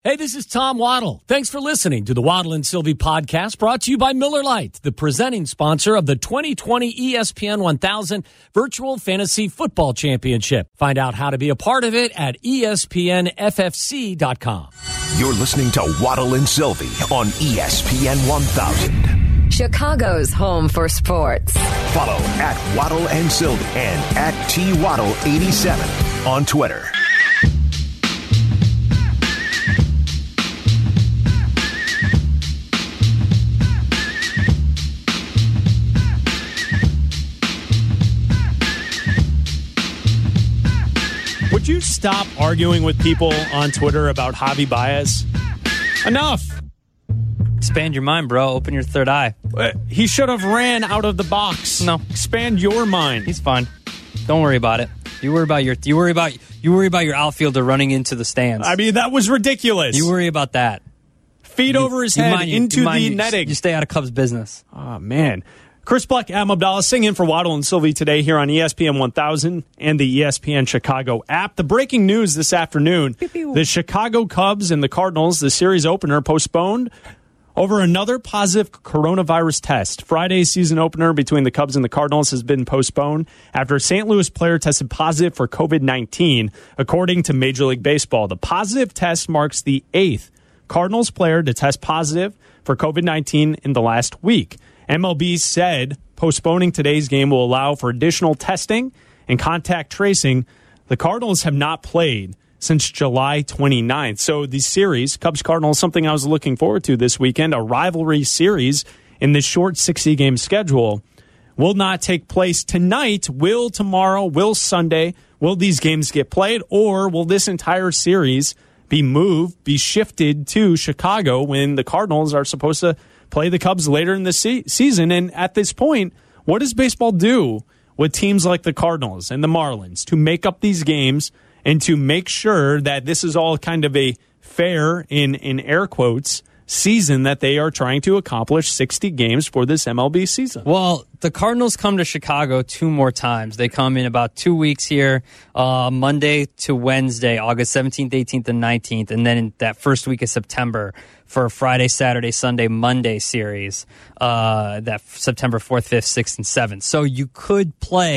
Hey, this is Tom Waddle. Thanks for listening to the Waddle and Sylvie podcast, brought to you by Miller Lite, the presenting sponsor of the 2020 ESPN 1000 Virtual Fantasy Football Championship. Find out how to be a part of it at ESPNFFC.com. You're listening to Waddle and Sylvie on ESPN 1000. Chicago's home for sports. Follow at Waddle and Sylvie and at TWaddle87 on Twitter. Would you stop arguing with people on Twitter about Javi Baez? Enough. Expand your mind, bro. Open your third eye. He should have ran out of the box. No. Expand your mind. He's fine. Don't worry about it. You worry about your outfielder running into the stands. I mean, that was ridiculous. You worry about that. Feet over his head into the netting. You stay out of Cubs business. Oh, man. Chris Black, Adam Abdallah, singing in for Waddle and Sylvie today here on ESPN 1000 and the ESPN Chicago app. The breaking news this afternoon, the Chicago Cubs and the Cardinals, the series opener, postponed over another positive coronavirus test. Friday's season opener between the Cubs and the Cardinals has been postponed after a St. Louis player tested positive for COVID-19, according to Major League Baseball. The positive test marks the 8th Cardinals player to test positive for COVID-19 in the last week. MLB said postponing today's game will allow for additional testing and contact tracing. The Cardinals have not played since July 29th. So the series, Cubs-Cardinals, something I was looking forward to this weekend, a rivalry series in this short 60-game schedule, will not take place tonight. Will tomorrow? Will Sunday? Will these games get played? Or will this entire series be moved, be shifted to Chicago when the Cardinals are supposed to play the Cubs later in the season? And at this point, what does baseball do with teams like the Cardinals and the Marlins to make up these games and to make sure that this is all kind of a fair, in air quotes, season that they are trying to accomplish 60 games for this MLB season? Well, the Cardinals come to Chicago 2 more times. They come in about 2 weeks here, Monday to Wednesday, August 17th, 18th, and 19th, and then in that first week of September for a Friday, Saturday, Sunday, Monday series, that September 4th, 5th, 6th, and 7th. So you could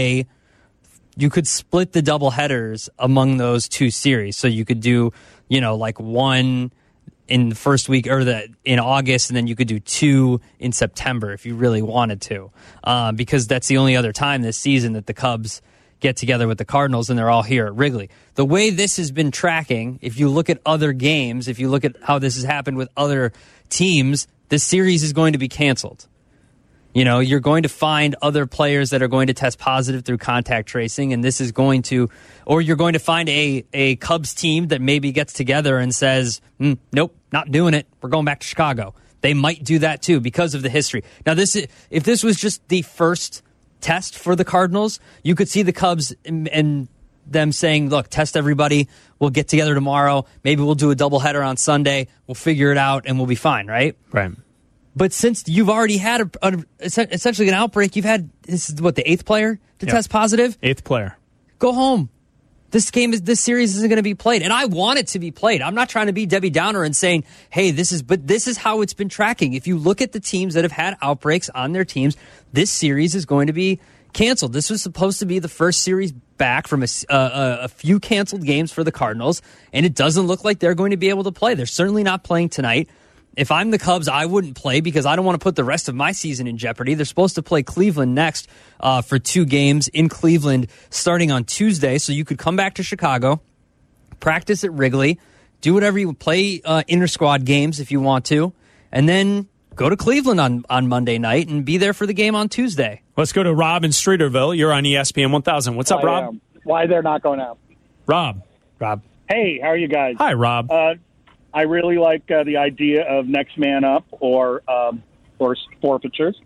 split the doubleheaders among those 2 series. So you could do, like one in the first week or in August, and then you could do 2 in September if you really wanted to, because that's the only other time this season that the Cubs get together with the Cardinals, and they're all here at Wrigley. The way this has been tracking, if you look at other games, if you look at how this has happened with other teams, this series is going to be canceled. You're going to find other players that are going to test positive through contact tracing, and this is going to, or you're going to find a Cubs team that maybe gets together and says, nope, not doing it. We're going back to Chicago. They might do that too because of the history. Now, if this was just the first test for the Cardinals, you could see the Cubs and them saying, look, test everybody. We'll get together tomorrow. Maybe we'll do a doubleheader on Sunday. We'll figure it out and we'll be fine, right? Right. But since you've already had essentially an outbreak, this is the 8th player to test positive? 8th player. Go home. This series isn't going to be played. And I want it to be played. I'm not trying to be Debbie Downer and saying, hey, this is how it's been tracking. If you look at the teams that have had outbreaks on their teams, this series is going to be canceled. This was supposed to be the first series back from a few canceled games for the Cardinals, and it doesn't look like they're going to be able to play. They're certainly not playing tonight. If I'm the Cubs, I wouldn't play because I don't want to put the rest of my season in jeopardy. They're supposed to play Cleveland next for 2 games in Cleveland starting on Tuesday. So you could come back to Chicago, practice at Wrigley, do whatever you play inter-squad games if you want to, and then go to Cleveland on Monday night and be there for the game on Tuesday. Let's go to Rob in Streeterville. You're on ESPN 1000. What's up, Rob? Why they're not going out. Rob. Hey, how are you guys? Hi, Rob. I really like the idea of next man up or forfeitures.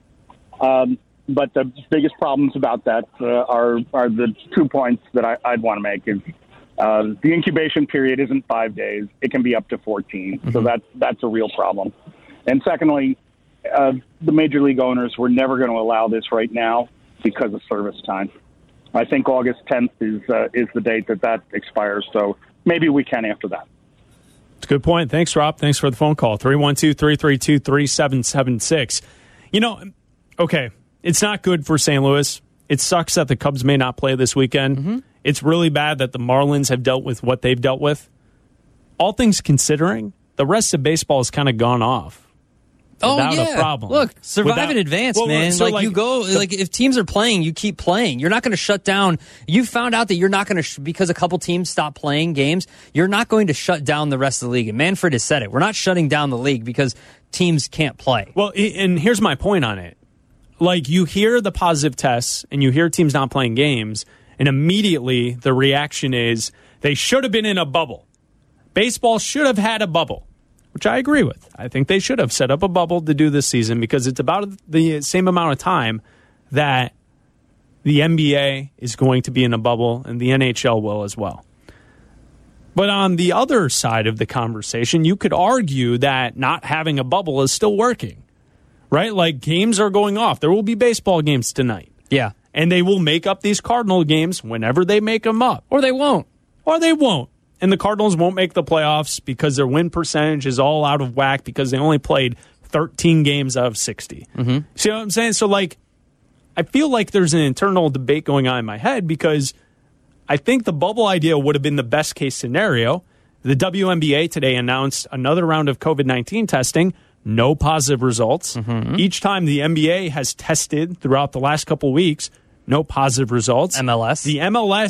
But the biggest problems about that are the 2 points that I'd want to make. Is the incubation period isn't 5 days. It can be up to 14. Mm-hmm. So that's a real problem. And secondly, the major league owners were never going to allow this right now because of service time. I think August 10th is the date that expires. So maybe we can after that. It's a good point. Thanks, Rob. Thanks for the phone call. 312-332-3776. Okay, it's not good for St. Louis. It sucks that the Cubs may not play this weekend. Mm-hmm. It's really bad that the Marlins have dealt with what they've dealt with. All things considering, the rest of baseball has kind of gone off. Without a problem. Look, survive in advance, man. So you go, if teams are playing, you keep playing. You're not going to shut down. You found out that you're not going to, because a couple teams stop playing games, you're not going to shut down the rest of the league. And Manfred has said it. We're not shutting down the league because teams can't play. Well, and here's my point on it. Like, you hear the positive tests and you hear teams not playing games, and immediately the reaction is they should have been in a bubble. Baseball should have had a bubble, which I agree with. I think they should have set up a bubble to do this season because it's about the same amount of time that the NBA is going to be in a bubble and the NHL will as well. But on the other side of the conversation, you could argue that not having a bubble is still working, right? Like, games are going off. There will be baseball games tonight. Yeah. And they will make up these Cardinal games whenever they make them up. Or they won't. And the Cardinals won't make the playoffs because their win percentage is all out of whack because they only played 13 games out of 60. Mm-hmm. See what I'm saying? So, like, I feel like there's an internal debate going on in my head because I think the bubble idea would have been the best case scenario. The WNBA today announced another round of COVID-19 testing. No positive results. Mm-hmm. Each time the NBA has tested throughout the last couple weeks, no positive results. MLS. The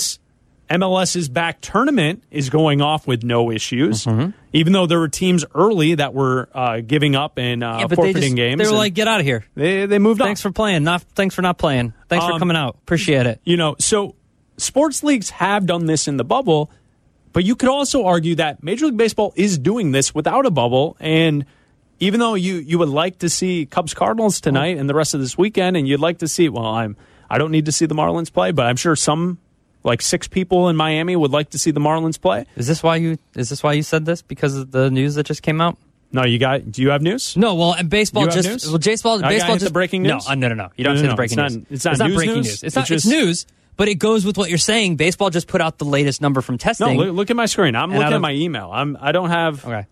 MLS's back tournament is going off with no issues, even though there were teams early that were giving up and forfeiting games. They were like, get out of here. They moved on. Thanks for playing. Thanks for not playing. Thanks for coming out. Appreciate it. So sports leagues have done this in the bubble, but you could also argue that Major League Baseball is doing this without a bubble. And even though you would like to see Cubs-Cardinals tonight and the rest of this weekend, and you'd like to see, I don't need to see the Marlins play, but I'm sure some, like 6 people in Miami, would like to see the Marlins play. Is this why you said this? Because of the news that just came out? No, do you have news? No, well, and baseball just news? well, baseball just the breaking news. No. You don't say the breaking news. It's not breaking news. It's news, but it goes with what you're saying. Baseball just put out the latest number from testing. No, look at my screen. I'm looking at my email. I don't have. Okay.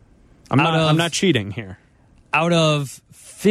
I'm not cheating here. Out of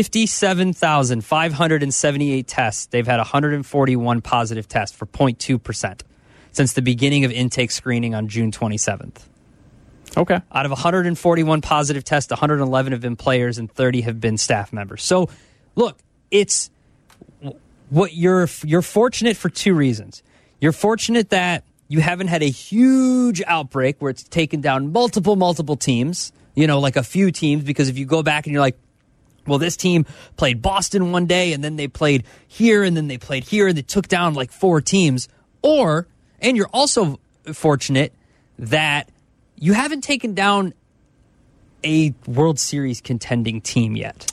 57,578 tests, they've had 141 positive tests for 0.2% since the beginning of intake screening on June 27th. Okay. Out of 141 positive tests, 111 have been players and 30 have been staff members. So, look, it's what you're fortunate for 2 reasons. You're fortunate that you haven't had a huge outbreak where it's taken down multiple teams, like a few teams, because if you go back and you're like, well, this team played Boston one day and then they played here and then they played here and they took down like 4 teams. And you're also fortunate that you haven't taken down a World Series contending team yet.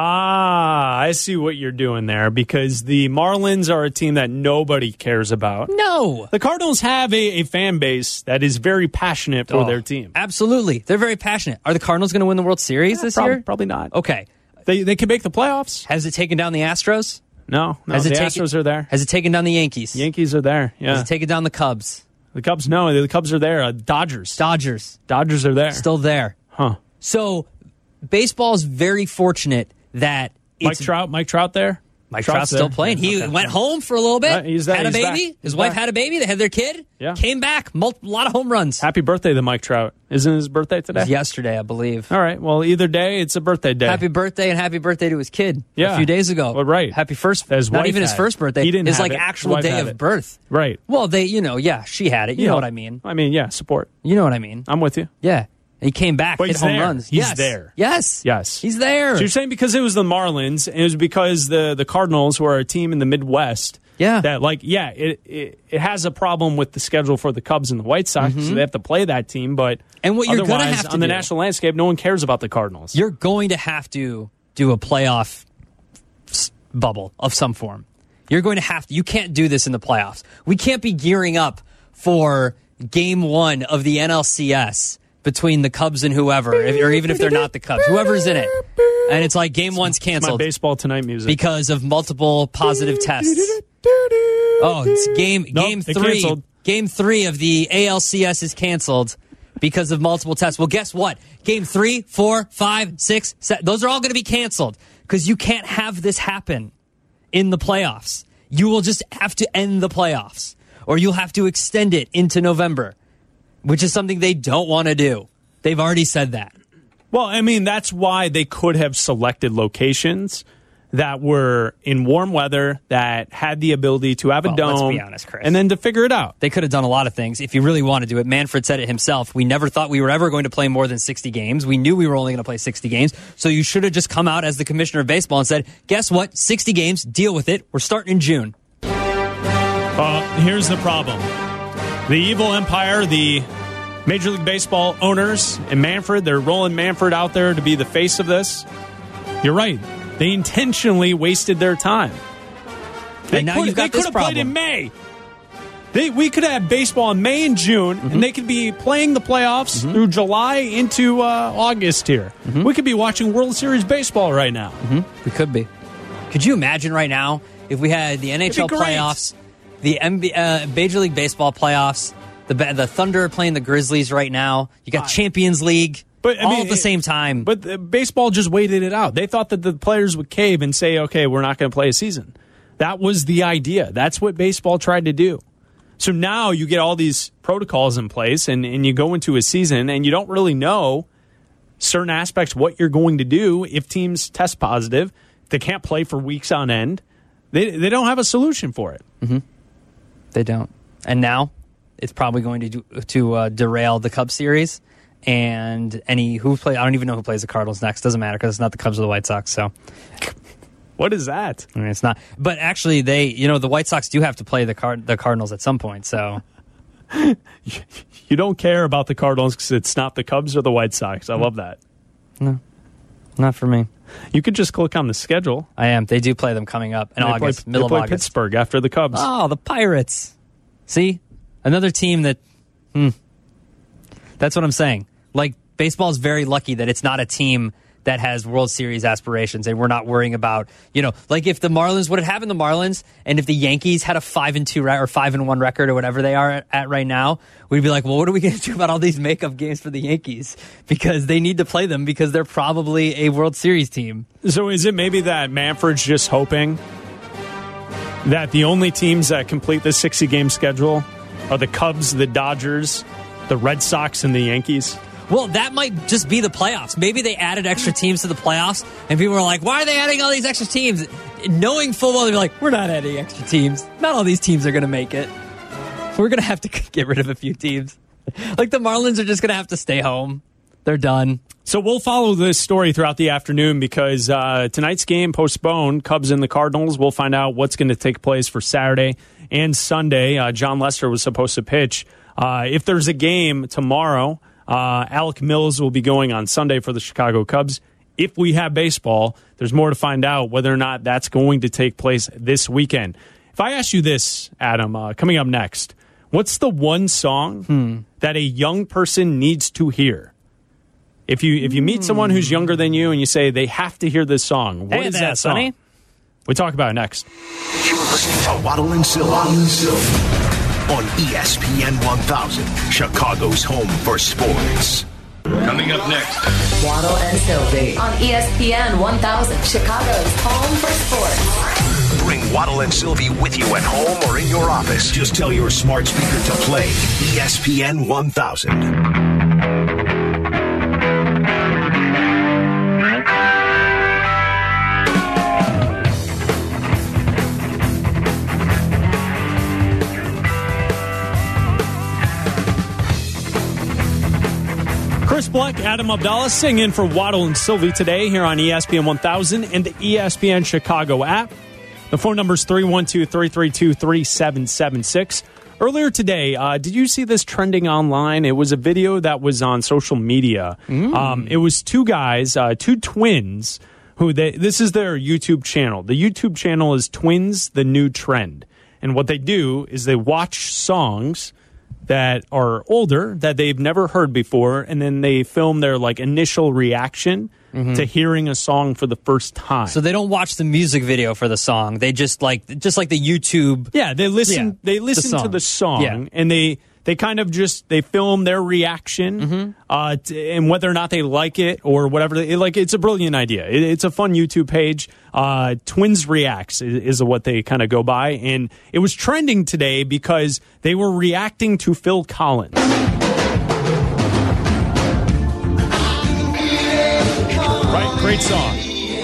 I see what you're doing there because the Marlins are a team that nobody cares about. No. The Cardinals have a fan base that is very passionate for their team. Absolutely. They're very passionate. Are the Cardinals going to win the World Series this year? Probably not. Okay. They can make the playoffs. Has it taken down the Astros? No, the Astros are there. Has it taken down the Yankees? Yankees are there, yeah. Has it taken down the Cubs? The Cubs, no. The Cubs are there. Dodgers are there. Still there. Huh. So, baseball is very fortunate that Mike Trout there? Mike Trout's still playing. He went home for a little bit. He's there. Had a baby. Back. His wife had a baby. They had their kid. Yeah. Came back. A lot of home runs. Happy birthday to Mike Trout. Isn't his birthday today? It was yesterday, I believe. All right. Well, either day, it's a birthday day. Happy birthday and happy birthday to his kid. Yeah. A few days ago. Well, right. Happy first. His not wife even his first birthday. He didn't his have it. actual day of birth. Right. Well, she had it. You know what I mean. I mean, yeah, support. You know what I mean. I'm with you. Yeah. And he came back, but hit home runs. He's there. Yes. He's there. So you're saying because it was the Marlins, and it was because the Cardinals, who are a team in the Midwest, that it has a problem with the schedule for the Cubs and the White Sox, so they have to play that team. But and what you're going to have to on the national landscape, no one cares about the Cardinals. You're going to have to do a playoff bubble of some form. You're going to have to. You can't do this in the playoffs. We can't be gearing up for Game 1 of the NLCS between the Cubs and whoever, or even if they're not the Cubs, whoever's in it. And it's like Game 1's canceled. My Baseball Tonight music. Because of multiple positive tests. Oh, it's game 3. Canceled. Game 3 of the ALCS is canceled because of multiple tests. Well, guess what? Game 3, 4, 5, 6, 7, those are all going to be canceled because you can't have this happen in the playoffs. You will just have to end the playoffs, or you'll have to extend it into November, which is something they don't want to do. They've already said that. Well, I mean, that's why they could have selected locations that were in warm weather, that had the ability to have a dome, let's be honest, Chris. and then to figure it out. They could have done a lot of things if you really wanted to do it. Manfred said it himself. We never thought we were ever going to play more than 60 games. We knew we were only going to play 60 games. So you should have just come out as the commissioner of baseball and said, guess what? 60 games, deal with it. We're starting in June. Here's the problem. The evil empire, the Major League Baseball owners, and Manfred, they're rolling Manfred out there to be the face of this. You're right. They intentionally wasted their time. And now you've got this problem. They could have played in May. We could have baseball in May and June, and they could be playing the playoffs through July into August here. We could be watching World Series baseball right now. We could be. Could you imagine right now if we had the NHL playoffs, the Major League Baseball playoffs, the Thunder playing the Grizzlies right now, you got Champions League. But, all at the same time. But baseball just waited it out. They thought that the players would cave and say, okay, we're not going to play a season. That was the idea. That's what baseball tried to do. So now you get all these protocols in place, and you go into a season, and you don't really know certain aspects what you're going to do if teams test positive. They can't play for weeks on end. They don't have a solution for it. They don't. And now it's probably going to derail the Cubs series. And I don't even know who plays the Cardinals next. Doesn't matter because it's not the Cubs or the White Sox. So, what is that? I mean, it's not. But actually, the White Sox do have to play the Cardinals at some point. So, you don't care about the Cardinals because it's not the Cubs or the White Sox. I love that. No, not for me. You could just click on the schedule. I am. They do play them coming up in August, middle of August. They play Pittsburgh after the Cubs. Oh, the Pirates. See, another team that. That's what I'm saying. Like, baseball is very lucky that it's not a team that has World Series aspirations, and we're not worrying about, like if the Marlins, what had happened to the Marlins, and if the Yankees had a 5-2 or 5-1 record or whatever they are at right now, we'd be like, well, what are we going to do about all these makeup games for the Yankees? Because they need to play them because they're probably a World Series team. So is it maybe that Manfred's just hoping that the only teams that complete the 60-game schedule are the Cubs, the Dodgers, the Red Sox, and the Yankees? Well, that might just be the playoffs. Maybe they added extra teams to the playoffs, and people were like, why are they adding all these extra teams? Knowing full well, they're like, we're not adding extra teams. Not all these teams are going to make it. We're going to have to get rid of a few teams. Like the Marlins are just going to have to stay home. They're done. So we'll follow this story throughout the afternoon because tonight's game postponed, Cubs and the Cardinals. We'll find out what's going to take place for Saturday and Sunday. John Lester was supposed to pitch. If there's a game tomorrow, Alec Mills will be going on Sunday for the Chicago Cubs. If we have baseball, there's more to find out whether or not that's going to take place this weekend. If I ask you this, Adam, coming up next, what's the one song that a young person needs to hear? If you meet someone who's younger than you and you say they have to hear this song, what is that song? Sonny. We talk about it next. You're listening to Waddle and Silva. On ESPN 1000, Chicago's home for sports. Coming up next, Waddle and Sylvie on ESPN 1000, Chicago's home for sports. Bring Waddle and Sylvie with you at home or in your office. Just tell your smart speaker to play ESPN 1000. Chris Black, Adam Abdallah, singing for Waddle and Sylvie today here on ESPN 1000 and the ESPN Chicago app. The phone number is 312-332-3776. Earlier today, did you see this trending online? It was a video that was on social media. It was two guys, two twins, this is their YouTube channel. The YouTube channel is Twins, the New Trend. And what they do is they watch songs that are older that they've never heard before, and then they film their initial reaction to hearing a song for the first time. So they don't watch the music video for the song. They just like the YouTube. Yeah, they listen. They listen to the song, and they they kind of they film their reaction and whether or not they like it or whatever. It's a brilliant idea. It's a fun YouTube page. Twins Reacts is what they kind of go by. And it was trending today because they were reacting to Phil Collins. Right? Great song.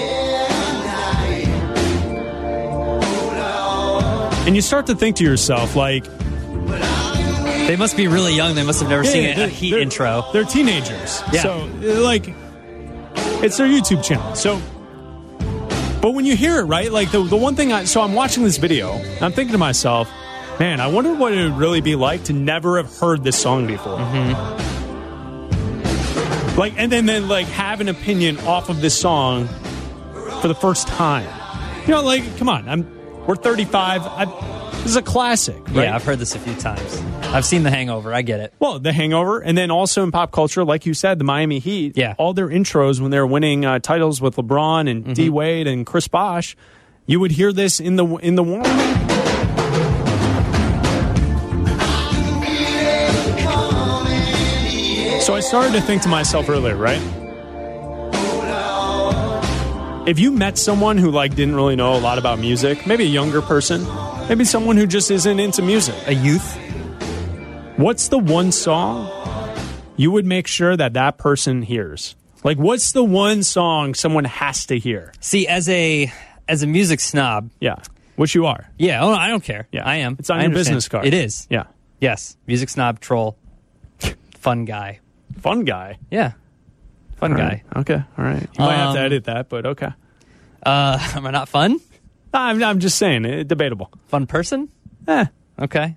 And you start to think to yourself, like... They must be really young. They must have never seen a Heat intro. They're teenagers. Yeah. So, it's their YouTube channel. So, but when you hear it, right, like the one thing I'm watching this video, and I'm thinking to myself, man, I wonder what it would really be like to never have heard this song before. Like, and then have an opinion off of this song for the first time. Come on, we're 35. This is a classic, right? Yeah, I've heard this a few times. I've seen The Hangover. I get it. Well, The Hangover, and then also in pop culture, like you said, the Miami Heat. Yeah. All their intros when they were winning titles with LeBron and D Wade and Chris Bosh, you would hear this in the warm-up. So I started to think to myself earlier, right? If you met someone who didn't really know a lot about music, maybe a younger person, maybe someone who just isn't into music, a youth, what's the one song you would make sure that person hears? Like, what's the one song someone has to hear? See, as a music snob, yeah, which you are, yeah. Oh, I don't care. Yeah, I am. It's on your business card. It is. Yeah. Yes. Music snob, troll, fun guy. Fun guy. Yeah. Fun guy. Okay. All right. You might have to edit that, but okay. Am I not fun? I'm just saying, debatable. Fun person? Okay.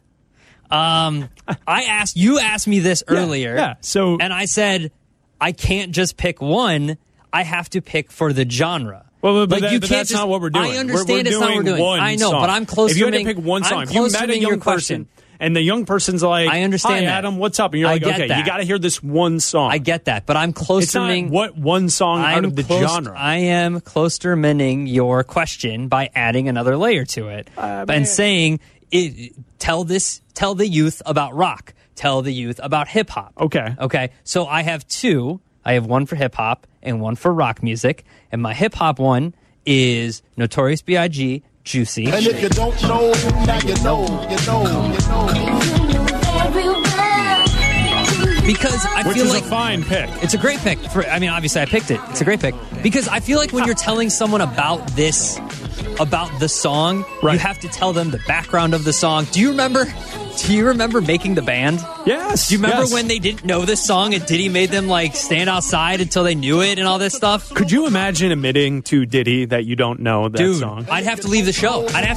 You asked me this earlier. Yeah. So, and I said, I can't just pick one. I have to pick for the genre. Well, but that's not what we're doing. I understand it's not what we're doing. I know, but I'm close to If you had to pick one song, if you met a young person, and the young person's like, I understand "Hi, that. Adam, what's up?" And you're like, "Okay, you got to hear this one song." I get that, but I'm close it's to not what one song out of the genre. I am clostermaning your question by adding another layer to it and saying, tell the youth about rock, tell the youth about hip hop. Okay. So I have two. I have one for hip hop and one for rock music, and my hip hop one is Notorious B.I.G. Juicy. And if you don't know, now you know. Because I feel like a fine pick. It's a great pick. Obviously I picked it. It's a great pick because I feel like when you're telling someone about the song, right, you have to tell them the background of the song. Do you remember making the band? Yes. Do you remember when they didn't know this song and Diddy made them stand outside until they knew it and all this stuff? Could you imagine admitting to Diddy that you don't know that song? I'd have to leave the show. I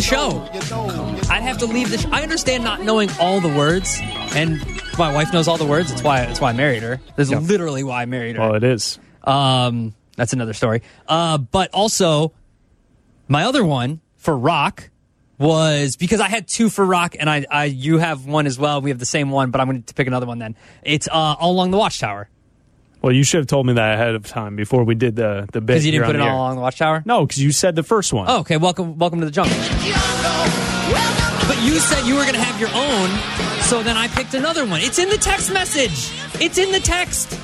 understand not knowing all the words, and my wife knows all the words. That's why I married her. That's literally why I married her. Well, it is. That's another story. But also, my other one for rock was because I had two for rock, and you have one as well. We have the same one, but I'm going to pick another one then. It's All Along the Watchtower. Well, you should have told me that ahead of time before we did the bit. Because you didn't put it All Along the Watchtower? No, because you said the first one. Oh, okay. Welcome to the jungle. But you said you were going to have your own, so then I picked another one. It's in the text message. It's in the text.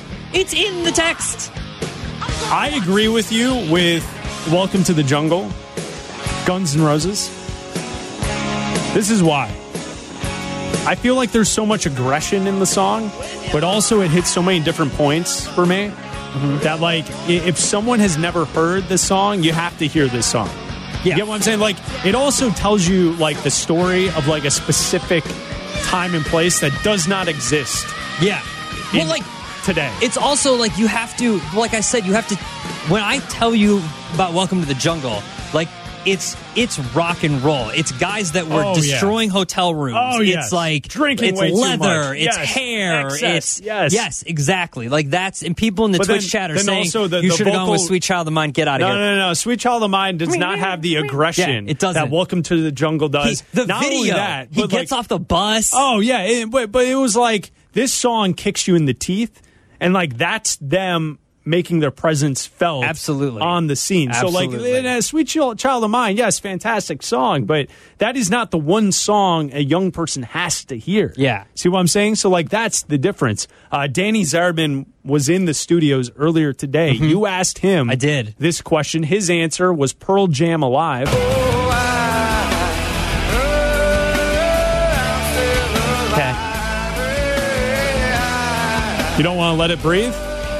I agree with you with Welcome to the Jungle, Guns N' Roses. This is why. I feel like there's so much aggression in the song, but also it hits so many different points for me that, if someone has never heard this song, you have to hear this song. Yeah. You get what I'm saying? It also tells you, the story of, a specific time and place that does not exist. Yeah. Today. It's also, you have to, like I said, you have to, when I tell you about Welcome to the Jungle, it's rock and roll. It's guys that were destroying hotel rooms. Oh, yes. It's drinking it's way leather, too much. it's hair, it's yes, exactly. And people in the Twitch chat are saying you should have gone with Sweet Child of Mine. Get out of here. No. Sweet Child of Mine does not have the aggression it doesn't. that Welcome to the Jungle does. The not video, only that, he gets off the bus. Oh yeah, but it was this song kicks you in the teeth, and that's them making their presence felt Absolutely. on the scene. Absolutely. So like Sweet Child of Mine, yes, fantastic song, but that is not the one song a young person has to hear. Yeah. See what I'm saying? So like that's the difference. Danny Zarabin was in the studios earlier today. Mm-hmm. You asked him I did. this question. His answer was Pearl Jam Alive. Okay. You don't want to let it breathe?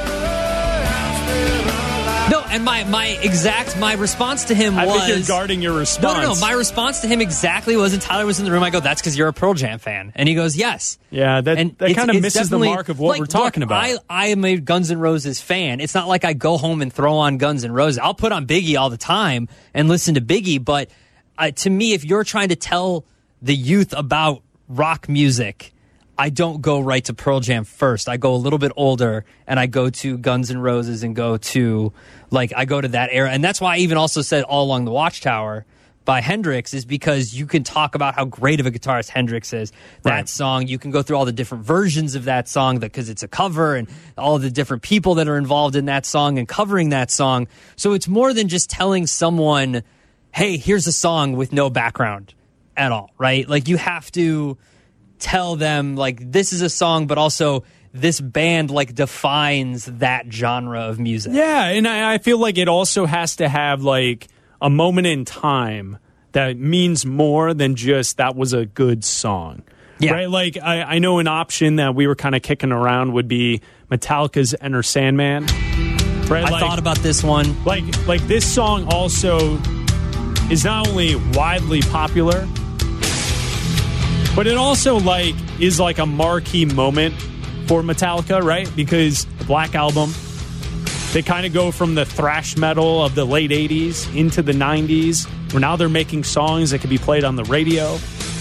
No, and my response to him was... I think you're guarding your response. No. My response to him exactly was, and Tyler was in the room, I go, that's because you're a Pearl Jam fan. And he goes, yes. Yeah, that kind of misses the mark of what we're talking about. I am a Guns N' Roses fan. It's not like I go home and throw on Guns N' Roses. I'll put on Biggie all the time and listen to Biggie, but to me, if you're trying to tell the youth about rock music, I don't go right to Pearl Jam first. I go a little bit older, and I go to Guns N' Roses and I go to that era. And that's why I even also said All Along the Watchtower by Hendrix, is because you can talk about how great of a guitarist Hendrix is. That song, you can go through all the different versions of that song because it's a cover, and all the different people that are involved in that song and covering that song. So it's more than just telling someone, hey, here's a song with no background at all, right? Like, you have to tell them, like, this is a song, but also this band, like, defines that genre of music. Yeah, and I feel like it also has to have, like, a moment in time that means more than just that was a good song. Yeah. Right? Like, I know an option that we were kind of kicking around would be Metallica's Enter Sandman. Right? I thought about this one. Like this song also is not only widely popular, but it also like is like a marquee moment for Metallica, right? Because the Black Album, they kind of go from the thrash metal of the late 80s into the 90s, where now they're making songs that can be played on the radio.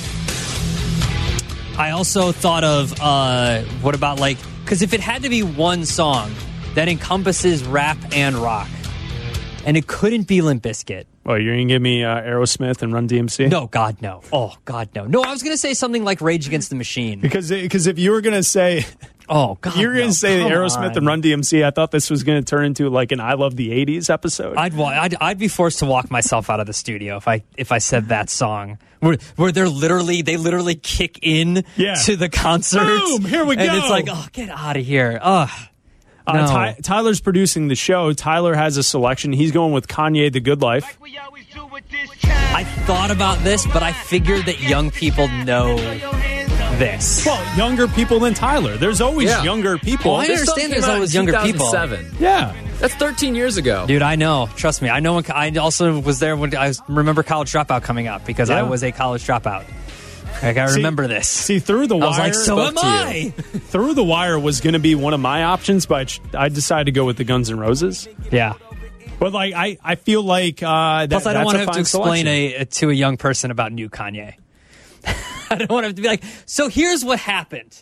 I also thought of, what about, like, because if it had to be one song that encompasses rap and rock, and it couldn't be Limp Bizkit. Oh, you're going to give me Aerosmith and Run DMC? No, God, no. Oh, God, no. No, I was going to say something like Rage Against the Machine. Because if you were going to say... Oh, God, you're going to say come Aerosmith on. and Run DMC. I thought this was going to turn into like an I Love the 80s episode. I'd be forced to walk myself out of the studio if I said that song. Where they literally kick in to the concerts. Boom, here we go. And it's like, oh, get out of here. Ugh. No. Tyler's producing the show. Tyler has a selection. He's going with Kanye, The Good Life. I thought about this, but I figured that young people know this. Well, younger people than Tyler. There's always younger people. I understand there's always younger people. 2007. Yeah. That's 13 years ago. Dude, I know. Trust me. I know. I also was there when I remember College Dropout coming up because I was a college dropout. Like, I remember this. See, Through the Wire... I was like, so am I! Through the Wire was going to be one of my options, but I decided to go with the Guns N' Roses. Yeah. But, like, I feel like Plus, I don't want to have to explain selection. to a young person about new Kanye. I don't want to have to be like, so here's what happened.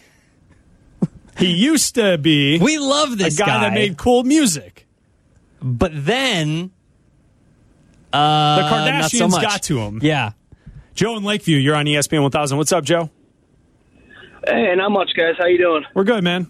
He used to be... We love this guy that made cool music. But then... the Kardashians not so much. got to him. Yeah. Joe in Lakeview, you're on ESPN 1000. What's up, Joe? Hey, not much, guys. How you doing? We're good, man.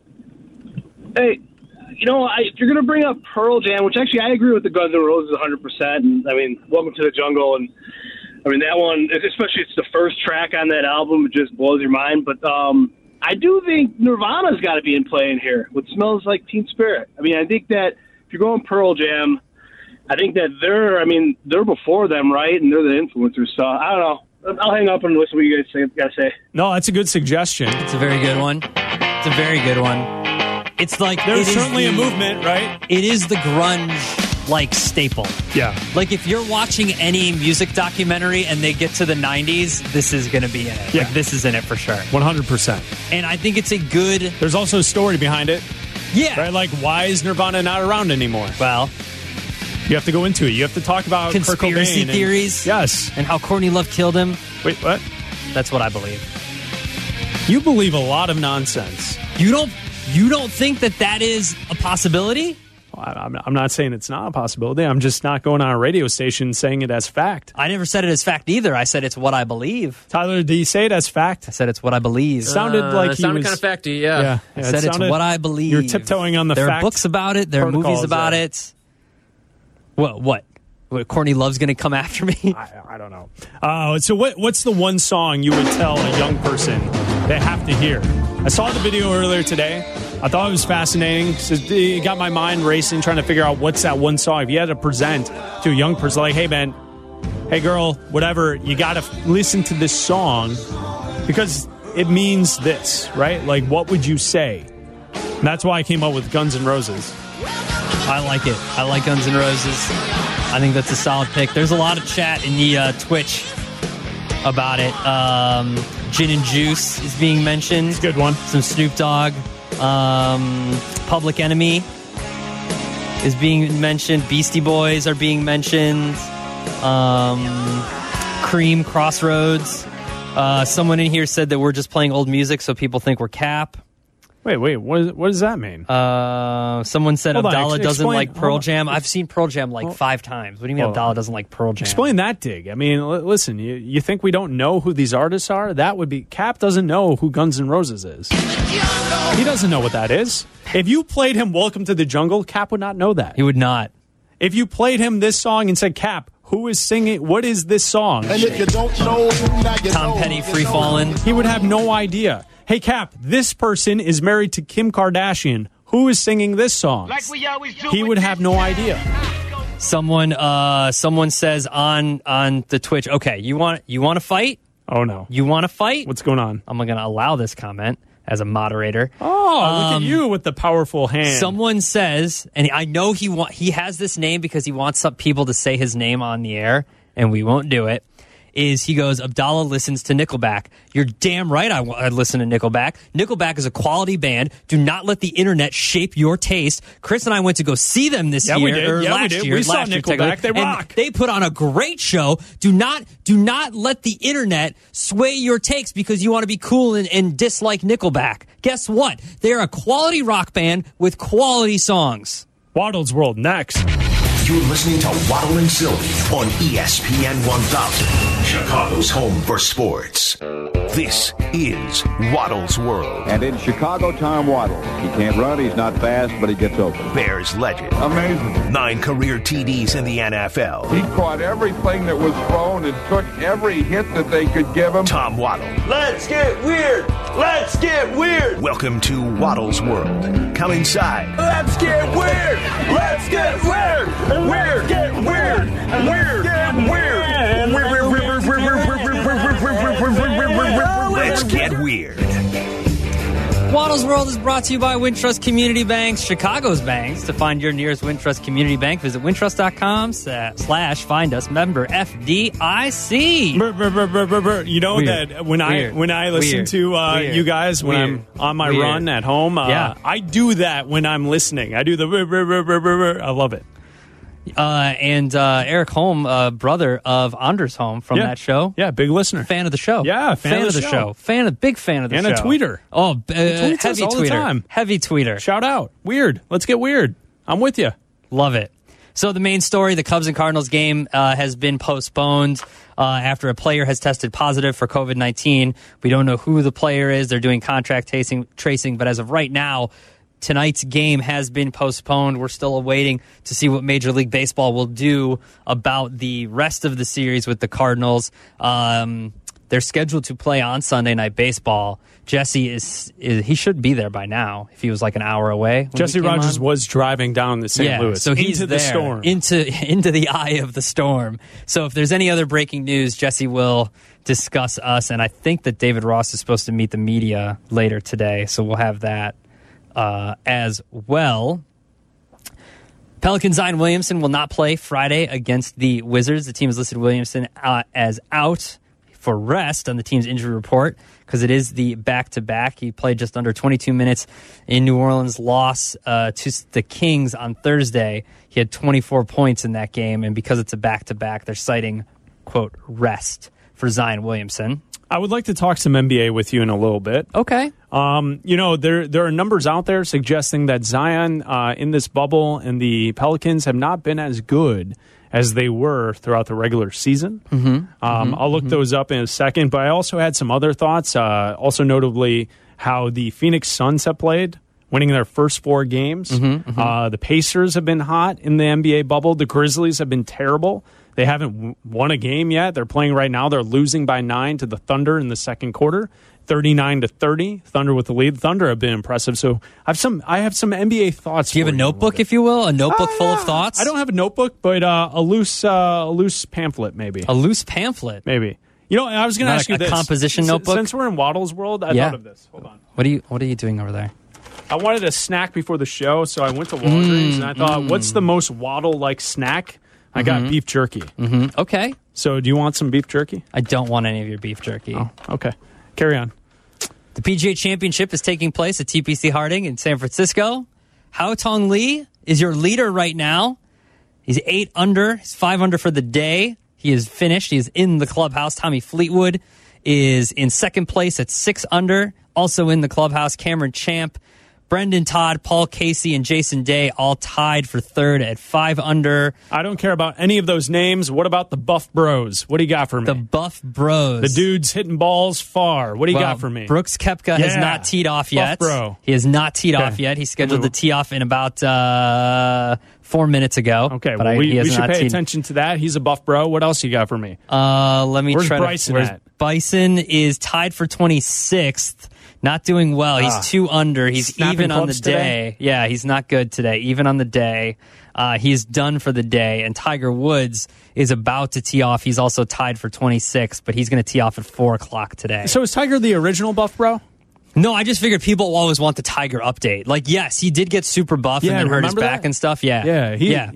Hey, you know, if you're going to bring up Pearl Jam, which actually I agree with the Guns N' Roses 100%, and I mean, Welcome to the Jungle, and I mean, that one, especially it's the first track on that album, it just blows your mind. But I do think Nirvana's got to be in play in here, which smells like Teen Spirit. I mean, I think that if you're going Pearl Jam, I think that they're before them, right? And they're the influencers. So I don't know. I'll hang up and listen to what you guys got to say. No, that's a good suggestion. It's a very good one. It's a very good one. It's like there's certainly a movement, right? It is the grunge like staple. Yeah. Like if you're watching any music documentary and they get to the 90s, this is going to be in it. Yeah. Like, this is in it for sure. 100%. And I think it's a good... There's also a story behind it. Yeah. Right? Like, why is Nirvana not around anymore? Well... You have to go into it. You have to talk about conspiracy theories. Yes. And how Courtney Love killed him. Wait, what? That's what I believe. You believe a lot of nonsense. You don't think that is a possibility? I'm not saying it's not a possibility. I'm just not going on a radio station saying it as fact. I never said it as fact either. I said it's what I believe. Tyler, do you say it as fact? I said it's what I believe. Sounded like he sounded was kind of facty, yeah. I said it's what I believe. You're tiptoeing on the There fact are books about it. There are movies about it. What? Courtney Love's going to come after me? I don't know. So what's the one song you would tell a young person they have to hear? I saw the video earlier today. I thought it was fascinating. So it got my mind racing, trying to figure out what's that one song. If you had to present to a young person, like, hey, man, hey, girl, whatever, you got to listen to this song because it means this, right? Like, what would you say? And that's why I came up with Guns N' Roses. I like it. I like Guns N' Roses. I think that's a solid pick. There's a lot of chat in the Twitch about it. Gin and Juice is being mentioned. It's a good one. Some Snoop Dogg. Public Enemy is being mentioned. Beastie Boys are being mentioned. Cream, Crossroads. Someone in here said that we're just playing old music so people think we're Cap. Wait, what does that mean? Someone said Abdallah doesn't like Pearl Jam. I've seen Pearl Jam 5 times. What do you mean Abdallah doesn't like Pearl Jam? Explain that dig. I mean, listen, you think we don't know who these artists are? That would be... Cap doesn't know who Guns N' Roses is. He doesn't know what that is. If you played him Welcome to the Jungle, Cap would not know that. He would not. If you played him this song and said, Cap, who is singing? What is this song? And if you don't know, now you Tom know. Petty, Free Fallin'. He would have no idea. Hey, Cap, this person is married to Kim Kardashian. Who is singing this song? Like we always do. He would have no idea. Someone says on the Twitch, okay, you want to fight? Oh, no. You want to fight? What's going on? I'm going to allow this comment as a moderator. Oh, look at you with the powerful hand. Someone says, and I know he has this name because he wants some people to say his name on the air, and we won't do it. He goes, Abdallah listens to Nickelback. You're damn right I listen to Nickelback. Nickelback is a quality band. Do not let the internet shape your taste. Chris and I went to go see them this year. We did. Or yeah, last we did. year. We saw last year, Nickelback. They and rock. They put on a great show. Do not let the internet sway your takes because you want to be cool and dislike Nickelback. Guess what? They're a quality rock band with quality songs. Waddle's World next. You're listening to Waddle and Sylvie on ESPN 1000, Chicago's home for sports. This is Waddle's World. And in Chicago, Tom Waddle. He can't run, he's not fast, but he gets open. Bears legend. Amazing. 9 career TDs in the NFL. He caught everything that was thrown and took every hit that they could give him. Tom Waddle. Let's get weird. Let's get weird. Welcome to Waddle's World. Come inside. Let's get weird. Let's get weird. Weird. Get weird. Weird. Get weird. Let's get weird. Waddle's World is brought to you by Wintrust Community Banks, Chicago's banks. To find your nearest Wintrust Community Bank, visit wintrust.com/find us member FDIC. You know Weird. that when I listen to you guys when I'm on my run at home, I do that when I'm listening. I do the I love it. And Eric Holm, brother of Anders Holm from that show. Yeah, big listener. Fan of the show. Yeah, fan of the show. Big fan of the show. And a tweeter. Oh, heavy tweeter. The time. Heavy tweeter. Shout out. Weird. Let's get weird. I'm with you. Love it. So the main story, the Cubs and Cardinals game has been postponed after a player has tested positive for COVID-19. We don't know who the player is. They're doing contract tracing, but as of right now, tonight's game has been postponed. We're still awaiting to see what Major League Baseball will do about the rest of the series with the Cardinals. They're scheduled to play on Sunday Night Baseball. Jesse he should be there by now if he was like an hour away. Jesse Rogers was driving down to St. Louis. So he's into the storm. Into the eye of the storm. So if there's any other breaking news, Jesse will discuss us. And I think that David Ross is supposed to meet the media later today. So we'll have that as well. Pelicans' Zion Williamson will not play Friday against the Wizards. The team has listed Williamson as out for rest on the team's injury report because it is the back-to-back. He played just under 22 minutes in New Orleans' loss to the Kings on Thursday. He had 24 points in that game, and because it's a back-to-back, they're citing, quote, rest for Zion Williamson. I would like to talk some NBA with you in a little bit. Okay. There are numbers out there suggesting that Zion in this bubble and the Pelicans have not been as good as they were throughout the regular season. I'll look those up in a second, but I also had some other thoughts, also notably how the Phoenix Suns have played, winning their first 4 games. The Pacers have been hot in the NBA bubble. The Grizzlies have been terrible. They haven't won a game yet. They're playing right now. They're losing by 9 to the Thunder in the second quarter, 39-30. Thunder with the lead. Thunder have been impressive. So I have some NBA thoughts. Do you have a notebook, if you will, a notebook full of thoughts? I don't have a notebook, but a loose pamphlet, maybe. A loose pamphlet, maybe. I was going to ask you this. A composition notebook. Since we're in Waddle's world, I thought of this. Hold on. What are you doing over there? I wanted a snack before the show, so I went to Walgreens and I thought, what's the most Waddle-like snack? I got beef jerky. Okay. So do you want some beef jerky? I don't want any of your beef jerky. Oh, okay. Carry on. The PGA Championship is taking place at TPC Harding in San Francisco. Hao Tong Lee is your leader right now. He's 8 under. He's 5 under for the day. He is finished. He is in the clubhouse. Tommy Fleetwood is in second place at 6 under. Also in the clubhouse, Cameron Champ, Brendan Todd, Paul Casey, and Jason Day all tied for third at 5 under. I don't care about any of those names. What about the Buff Bros? What do you got for me? The Buff Bros. The dude's hitting balls far. What do you got for me? Brooks Koepka has not teed off yet. Buff Bro. He has not teed off yet. He's scheduled to tee off in about 4 minutes ago. Okay, well, we should pay attention to that. He's a Buff Bro. What else you got for me? Let me Where's try Bryson to... at? Bryson is tied for 26th. Not doing well. He's 2 under. He's Snapping even on the clubs day. today? Yeah, he's not good today. Even on the day. He's done for the day. And Tiger Woods is about to tee off. He's also tied for 26th, but he's going to tee off at 4 o'clock today. So is Tiger the original Buff Bro? No, I just figured people always want the Tiger update. Like, yes, he did get super buff and then hurt his back and stuff. Yeah.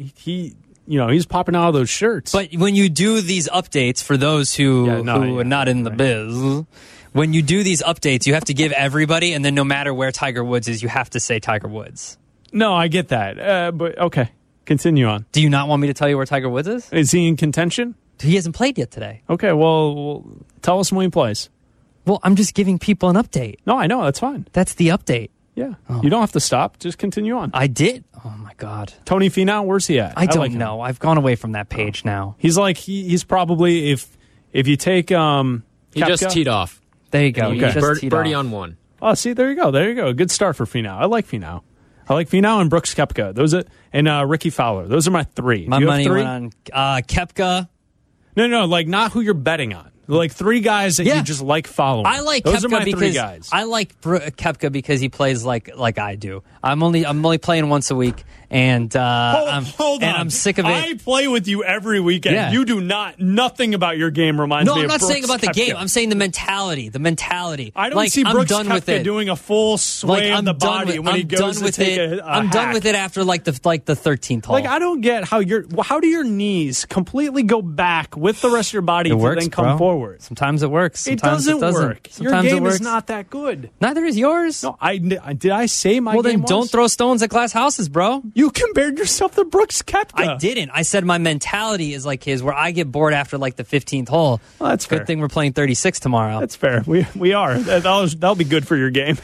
He's popping out of those shirts. But when you do these updates, for those who are not in the biz, when you do these updates, you have to give everybody, and then no matter where Tiger Woods is, you have to say Tiger Woods. No, I get that. But okay, continue on. Do you not want me to tell you where Tiger Woods is? Is he in contention? He hasn't played yet today. Okay, well tell us when he plays. Well, I'm just giving people an update. No, I know. That's fine. That's the update. Yeah. Oh. You don't have to stop. Just continue on. I did. Oh, my God. Tony Finau, where's he at? I don't know. I've gone away from that page now. He's like, he's probably, if you take he Koepka, just teed off. There you go. Okay. Birdie on 1. Oh, see, there you go. Good start for Finau. I like Finau. And Brooks Koepka. And Ricky Fowler. Those are my 3. My money went on Koepka. No, like not who you're betting on. Like 3 guys that you just like following. I like Those Koepka are my because 3 guys. I like Koepka because he plays like I do. I'm only playing once a week, and hold on. I'm sick of it. I play with you every weekend. Yeah. You do not. Nothing about your game reminds me of No, I'm not Brooks saying about the Koepka. game. I'm saying the mentality. I don't see Brooks Koepka doing a full sway on the body when he goes to take a I'm done with it after like the 13th hole. Like I don't get how do your knees completely go back with the rest of your body It works, then come bro. forward? Sometimes it works. Sometimes it doesn't work. Sometimes your game it works. is not that good. Neither is yours. No, did I say my well, game then was? don't throw stones at glass houses, bro. You compared yourself to Brooks Koepka. I didn't. I said my mentality is like his, where I get bored after like the 15th hole. Well, that's fair. Good thing we're playing 36 tomorrow. That's fair. We are. That'll be good for your game.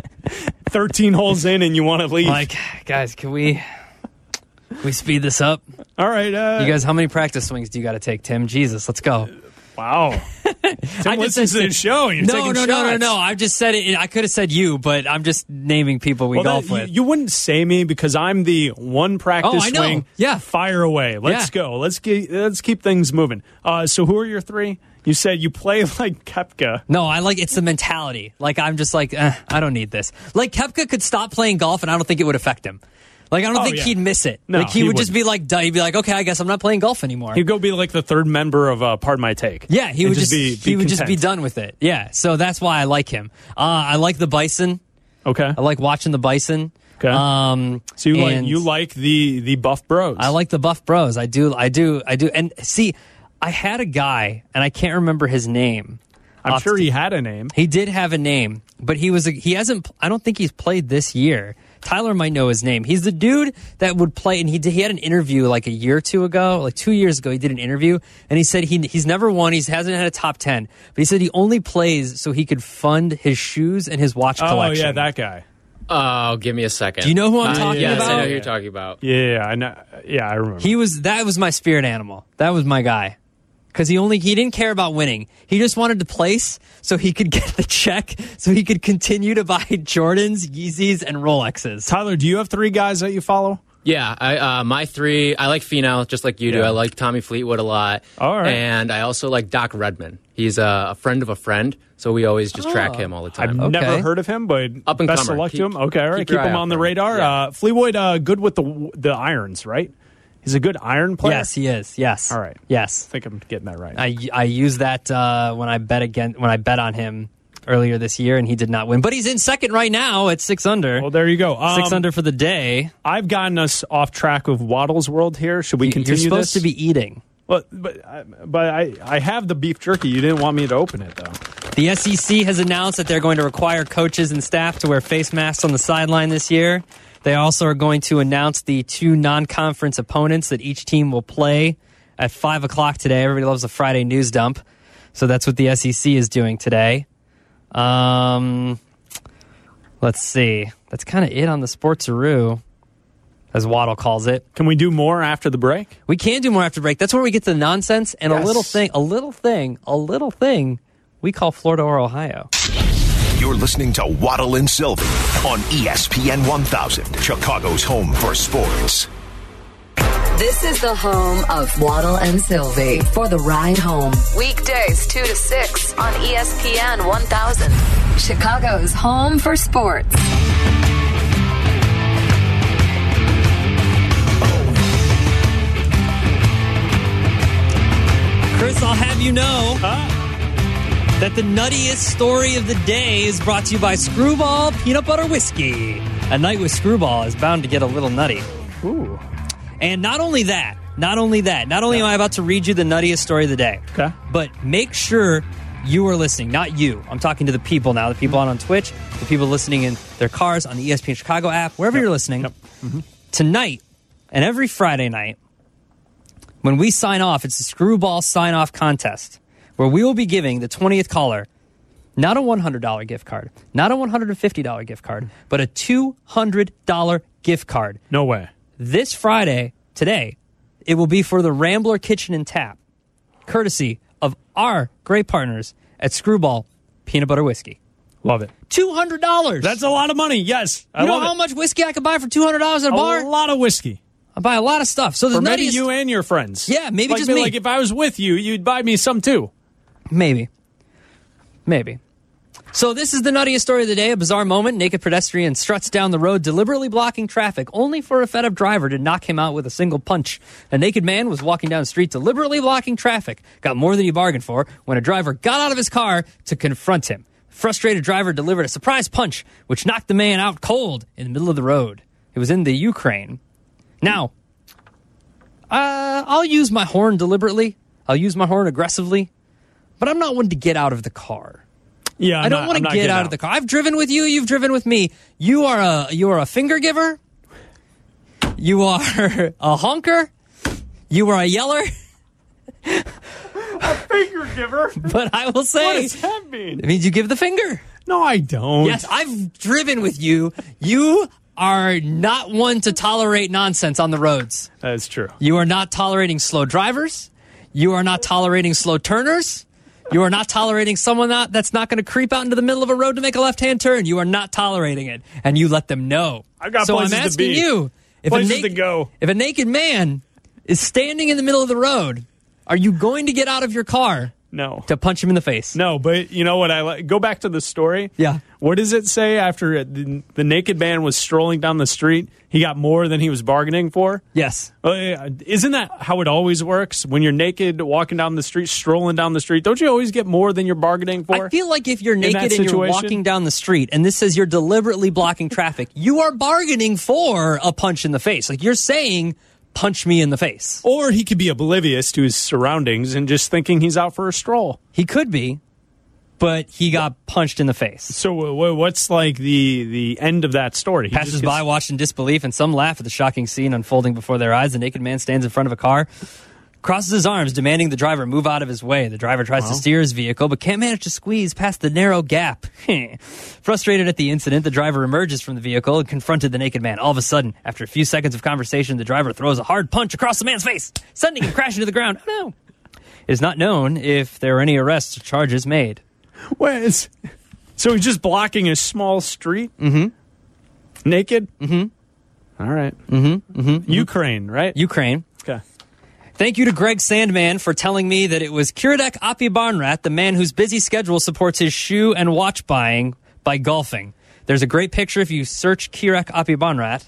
13 holes in and you want to leave. Like, guys, can we speed this up? All right. You guys, how many practice swings do you got to take, Tim? Jesus, let's go. Wow. Tim listens to this show and you're taking shots. No. I've just said it. I could have said you, but I'm just naming people we golf with. You wouldn't say me because I'm the one practice swing. Yeah. Fire away. Let's go. Let's keep things moving. So who are your 3? You said you play like Koepka. No, it's the mentality. Like, I'm just like, I don't need this. Like, Koepka could stop playing golf and I don't think it would affect him. Like, I don't think he'd miss it. No, like, he would just be like, he'd be like, okay, I guess I'm not playing golf anymore. He'd go be like the 3rd member of Pardon My Take. Yeah, he would just be content. done with it. Yeah, so that's why I like him. I like the Bison. Okay. I like watching the Bison. Okay. So you like the Buff Bros. I like the Buff Bros. I do. And see, I had a guy, and I can't remember his name. I'm sure he had a name. He did have a name, but he hasn't. I don't think he's played this year. Tyler might know his name. He's the dude that would play, and he had an interview like a year or two ago, like 2 years ago. He did an interview, and he said he's never won. He hasn't had a top 10, but he said he only plays so he could fund his shoes and his watch collection. Oh yeah, that guy. Oh, give me a second. Do you know who I'm talking yes, about? I know who you're talking about. Yeah, I know. Yeah, I remember. That was my spirit animal. That was my guy. Because he didn't care about winning. He just wanted to place so he could get the check, so he could continue to buy Jordans, Yeezys, and Rolexes. Tyler, do you have 3 guys that you follow? Yeah, my 3, I like Finau, just like you do. I like Tommy Fleetwood a lot. All right. And I also like Doc Redman. He's a friend of a friend, so we always just track him all the time. I've never heard of him, but Up and best comer. of luck to him. Okay, all right. Keep your eye him out on the for him. radar. Yeah. Fleetwood, good with the irons, right? He's a good iron player? Yes, he is. Yes. All right. Yes. I think I'm getting that right. I used that when I bet on him earlier this year, and he did not win. But he's in second right now at 6 under. Well, there you go. 6 under for the day. I've gotten us off track of Waddle's World here. Should we continue this? You're supposed to be eating. Well, but I have the beef jerky. You didn't want me to open it, though. The SEC has announced that they're going to require coaches and staff to wear face masks on the sideline this year. They also are going to announce the 2 non-conference opponents that each team will play at 5 o'clock today. Everybody loves a Friday news dump. So that's what the SEC is doing today. Let's see. That's kind of it on the Sportsaroo, as Waddle calls it. Can we do more after the break? We can do more after the break. That's where we get to the nonsense and Yes. a little thing we call Florida or Ohio. You're listening to Waddle and Sylvie on ESPN 1000, Chicago's home for sports. This is the home of Waddle and Sylvie for the ride home. Weekdays 2 to 6 on ESPN 1000, Chicago's home for sports. Chris, I'll have you know that the nuttiest story of the day is brought to you by Screwball Peanut Butter Whiskey. A night with Screwball is bound to get a little nutty. Ooh. And not only am I about to read you the nuttiest story of the day, okay, but make sure you are listening, not you. I'm talking to the people now, the people on Twitch, the people listening in their cars, on the ESPN Chicago app, wherever you're listening. Tonight and every Friday night, when we sign off, it's the Screwball sign-off contest, where we will be giving the 20th caller not a $100 gift card, not a $150 gift card, but a $200 gift card. No way. This Friday, today, it will be for the Rambler Kitchen and Tap, courtesy of our great partners at Screwball Peanut Butter Whiskey. Love it. $200. That's a lot of money. Yes. You know how much whiskey I could buy for $200 at a bar? A lot of whiskey. I buy a lot of stuff. So the for maybe nuttiest... you and your friends. Yeah, maybe just me. Like if I was with you, you'd buy me some too. Maybe. So this is the nuttiest story of the day. A bizarre moment. Naked pedestrian struts down the road, deliberately blocking traffic, only for a fed-up driver to knock him out with a single punch. A naked man was walking down the street, deliberately blocking traffic, got more than he bargained for, when a driver got out of his car to confront him. Frustrated driver delivered a surprise punch, which knocked the man out cold in the middle of the road. It was in the Ukraine. Now, I'll use my horn deliberately. I'll use my horn aggressively. But I'm not one to get out of the car. Yeah, I don't want to get out of the car. I've driven with you. You've driven with me. You are a finger giver. You are a honker. You are a yeller. A finger giver? But I will say... What does that mean? It means you give the finger. No, I don't. Yes, I've driven with you. You are not one to tolerate nonsense on the roads. That's true. You are not tolerating slow drivers. You are not tolerating slow turners. You are not tolerating someone that's not going to creep out into the middle of a road to make a left-hand turn. You are not tolerating it, and you let them know. I've got so places I'm asking to be. you, Places to go. If a naked man is standing in the middle of the road, are you going to get out of your car? No. To punch him in the face? No, but you know what? Go back to the story. Yeah. What does it say after the naked man was strolling down the street? He got more than he was bargaining for? Yes. Isn't that how it always works? When you're naked, walking down the street, strolling down the street, don't you always get more than you're bargaining for? I feel like if you're naked and you're walking down the street and this says you're deliberately blocking traffic, you are bargaining for a punch in the face. Like you're saying, punch me in the face. Or he could be oblivious to his surroundings and just thinking he's out for a stroll. He could be. but he got punched in the face. So what's like the end of that story? Passers-by watched in disbelief, and some laugh at the shocking scene unfolding before their eyes. The naked man stands in front of a car, crosses his arms, demanding the driver move out of his way. The driver tries to steer his vehicle, but can't manage to squeeze past the narrow gap. Frustrated at the incident, the driver emerges from the vehicle and confronted the naked man. All of a sudden, after a few seconds of conversation, the driver throws a hard punch across the man's face, sending him crashing to the ground. Oh, no. It is not known if there were any arrests or charges made. So he's just blocking a small street? Mm-hmm. Naked? Mm-hmm. All right. Mm-hmm. Mm-hmm. Ukraine, right? Ukraine. Okay. Thank you to Greg Sandman for telling me that it was Kiradek Apibarnrat, the man whose busy schedule supports his shoe and watch buying by golfing. There's a great picture if you search Kiradek Apibarnrat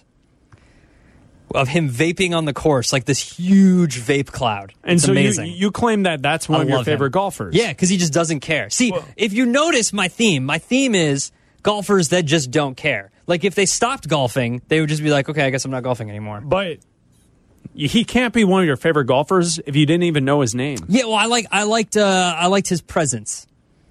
of him vaping on the course, like this huge vape cloud. And it's so amazing. you claim that that's one of your favorite golfers. Yeah, because he just doesn't care. See, if you notice my theme is golfers that just don't care. Like if they stopped golfing, they would just be like, okay, I guess I'm not golfing anymore. But he can't be one of your favorite golfers if you didn't even know his name. Yeah, well, I liked his presence.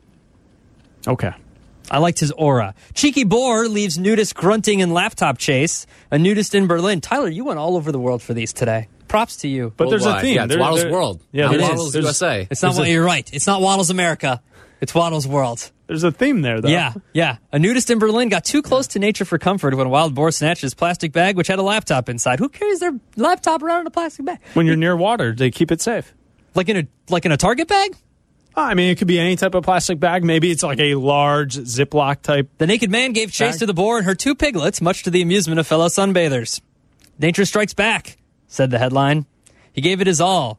Okay. I liked his aura. Cheeky Boar leaves nudist grunting in laptop chase. A nudist in Berlin. Tyler, you went all over the world for these today. Props to you. But there's a theme. Yeah, it's Waddle's World. Yeah, not Waddle's USA. It's not you're right. It's not Waddle's America. It's Waddle's World. There's a theme there, though. Yeah. A nudist in Berlin got too close to nature for comfort when a wild boar snatched his plastic bag, which had a laptop inside. Who carries their laptop around in a plastic bag? When you're near water, they keep it safe. Like in a Target bag? I mean, it could be any type of plastic bag. Maybe it's like a large Ziploc type. The naked man gave chase to the boar and her two piglets, much to the amusement of fellow sunbathers. Nature strikes back, said the headline. He gave it his all.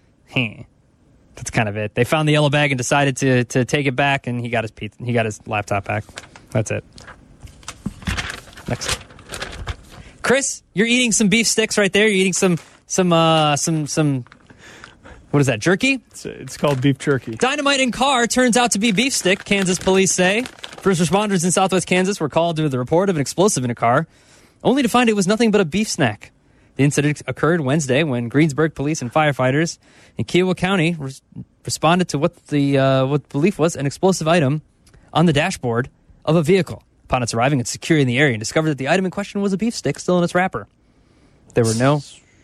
That's kind of it. They found the yellow bag and decided to take it back, and he got his laptop back. That's it. Next. Chris, you're eating some beef sticks right there. You're eating some what is that, jerky? It's called beef jerky. Dynamite in car turns out to be beef stick, Kansas police say. First responders in southwest Kansas were called to the report of an explosive in a car, only to find it was nothing but a beef snack. The incident occurred Wednesday when Greensburg police and firefighters in Kiowa County responded to what belief was an explosive item on the dashboard of a vehicle. Upon its arriving and securing the area, and discovered that the item in question was a beef stick still in its wrapper. There were no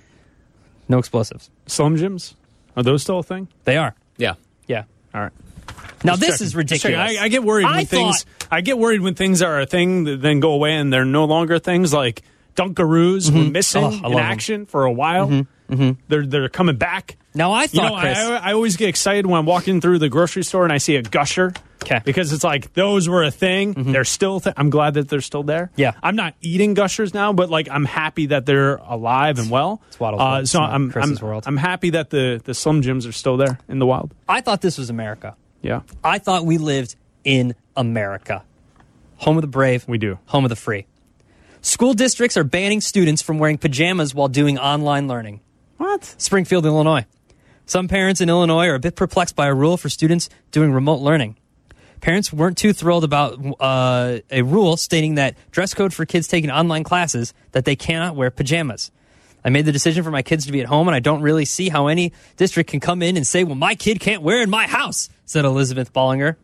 explosives. Slim Jims? Are those still a thing? They are. Yeah. All right. Now this is ridiculous. I get worried I get worried when things are a thing that then go away and they're no longer things. Like Dunkaroos were missing in action for a while. Mm-hmm. They're coming back. Now I thought, Chris, I always get excited when I'm walking through the grocery store and I see a Gusher. Okay. Because it's like those were a thing. Mm-hmm. They're still. I'm glad that they're still there. Yeah. I'm not eating Gushers now, but like I'm happy that they're alive and well. It's Waddle's World. So world. I'm happy that the Slim Jims are still there in the wild. I thought this was America. Yeah. I thought we lived in America. Home of the brave. We do. Home of the free. School districts are banning students from wearing pajamas while doing online learning. What? Springfield, Illinois. Some parents in Illinois are a bit perplexed by a rule for students doing remote learning. Parents weren't too thrilled about a rule stating that dress code for kids taking online classes that they cannot wear pajamas. I made the decision for my kids to be at home, and I don't really see how any district can come in and say, well, my kid can't wear in my house, said Elizabeth Bollinger.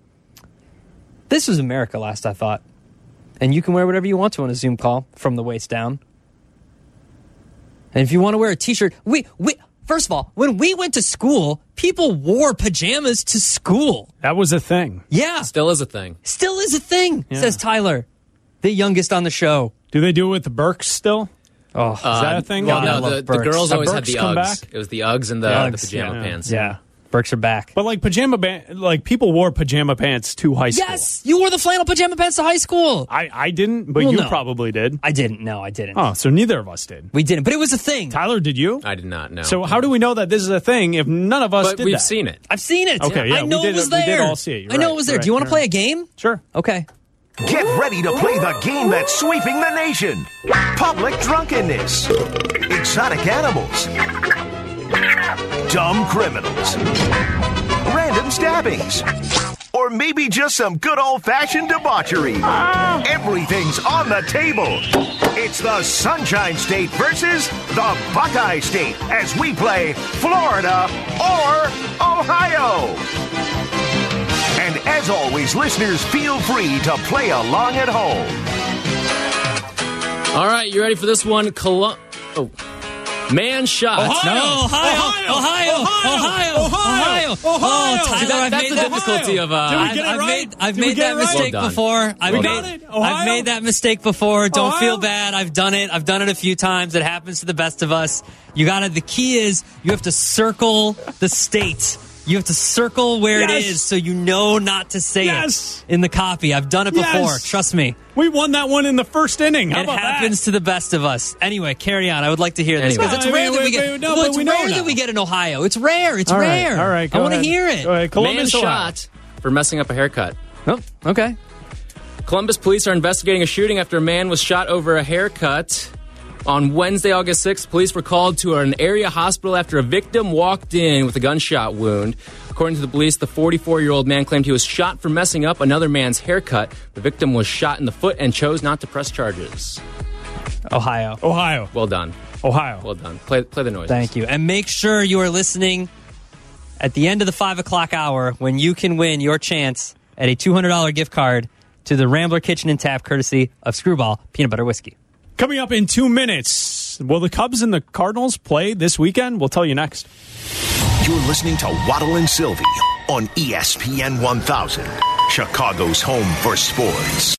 This was America last, I thought. And you can wear whatever you want to on a Zoom call from the waist down. And if you want to wear a T-shirt, first of all, when we went to school, people wore pajamas to school. That was a thing. Yeah. Still is a thing. Still is a thing, says Tyler, the youngest on the show. Do they do it with the Birks still? Oh, is that a thing? Well, no, the girls always had the come Uggs. back? It was the Uggs and the pajama pants. Yeah. Birks are back. But like people wore pajama pants to high school. Yes, you wore the flannel pajama pants to high school. I didn't, but you probably did. I didn't. No, I didn't. Oh, so neither of us did. We didn't, but it was a thing. Tyler, did you? I did not, no. So how do we know that this is a thing if none of us did that? But we've seen it. I've seen it. Okay, yeah, I know it was there. We did all see it. I know it was there. Do you want to play a game? Sure. Okay. Get ready to play the game that's sweeping the nation. Public drunkenness. Exotic animals. Dumb criminals. Random stabbings. Or maybe just some good old-fashioned debauchery. Everything's on the table. It's the Sunshine State versus the Buckeye State as we play Florida or Ohio. And As always, listeners, feel free to play along at home. All right, you ready for this one? Man shot. Ohio. Oh, Tyler, that's the difficulty of. I've made that mistake before. I've made that mistake before. Don't feel bad. I've done it. I've done it a few times. It happens to the best of us. The key is you have to circle the state. You have to circle where it is so you know not to say it in the copy. I've done it before. Trust me. We won that one in the first inning. How about that? It happens to the best of us. Anyway, carry on. I would like to hear this because it's rare that we get. It's rare that we get in Ohio. It's rare. It's rare. All right. I want to hear it. Man shot for messing up a haircut. Oh, okay. Columbus police are investigating a shooting after a man was shot over a haircut. On Wednesday, August 6th, police were called to an area hospital after a victim walked in with a gunshot wound. According to the police, the 44-year-old man claimed he was shot for messing up another man's haircut. The victim was shot in the foot and chose not to press charges. Ohio. Well done. Ohio. Well done. Play the noise. Thank you. And make sure you are listening at the end of the 5 o'clock hour when you can win your chance at a $200 gift card to the Rambler Kitchen and Tap courtesy of Screwball Peanut Butter Whiskey. Coming up in 2 minutes, will the Cubs and the Cardinals play this weekend? We'll tell you next. You're listening to Waddle and Sylvie on ESPN 1000, Chicago's home for sports.